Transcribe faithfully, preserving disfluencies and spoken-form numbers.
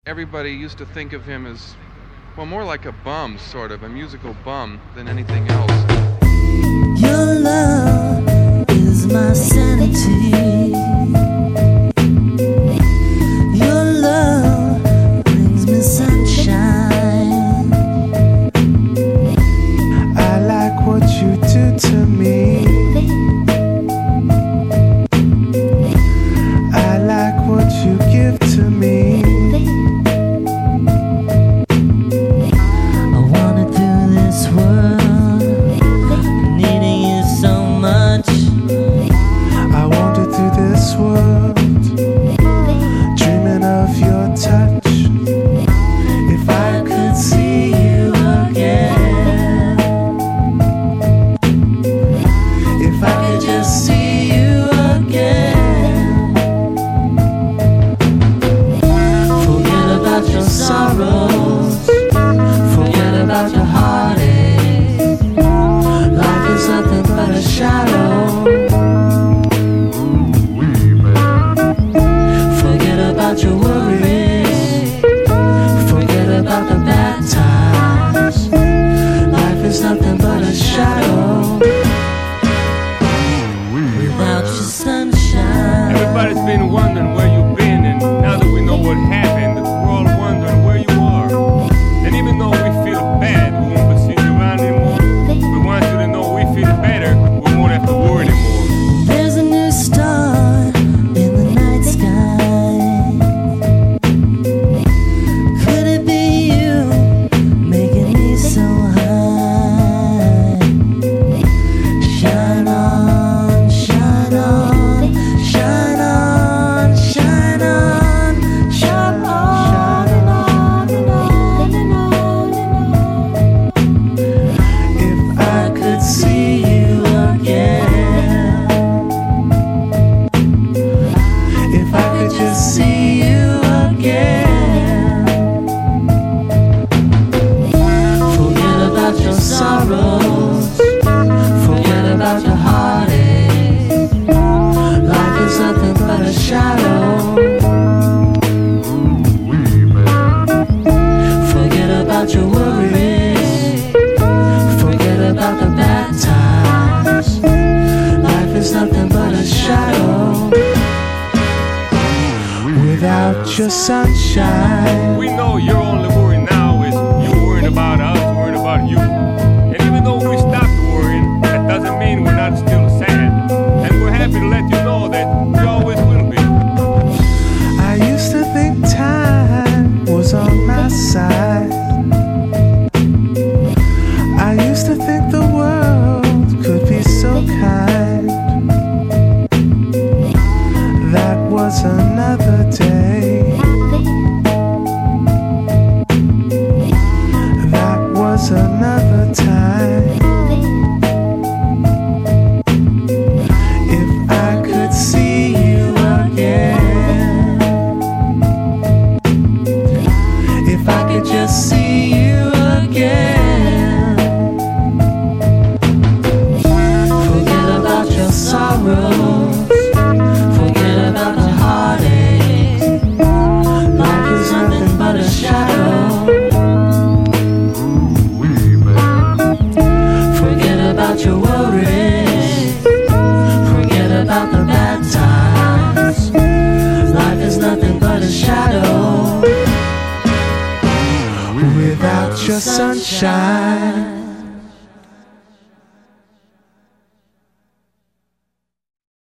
Everybody used to think of him as, well, more like a bum, sort of, a musical bum than anything else. Your love is my sanity. Your love brings me sunshine. I like what you do to me. I like what you give to me. World, dreaming of your touch. If I could see you again, if I could just see you again. Forget about your sorrows, forget about your heartache. Life is nothing but a shadow. Your worries, forget about the bad times. Life is nothing but a shadow without your sunshine. Everybody's been wondering where you've been, and now that we know what happened, we're all wondering where you are. And even though we feel bad, we won't be seeing you around anymore. We want you to know we feel better, we won't have to worry anymore. There's a new star in the night sky. Forget about your heartache. Life is nothing but a shadow. Forget about your worries, forget about the bad times. Life is nothing but a shadow without your sunshine. We know your only worry now is you're worried about us, worried about you. And even though we stopped worrying, that doesn't mean we're not still sad. And we're happy to let you know that we always will be. I used to think time was on my side. I used to think the world could be so kind. That was another day. That was another time. If I could see you again, if I could just see you again. Forget about your sorrows, forget about the heartache. Life is nothing but a shadow. Forget about your worries, forget about the bad times. Life is nothing but a shadow without your sunshine.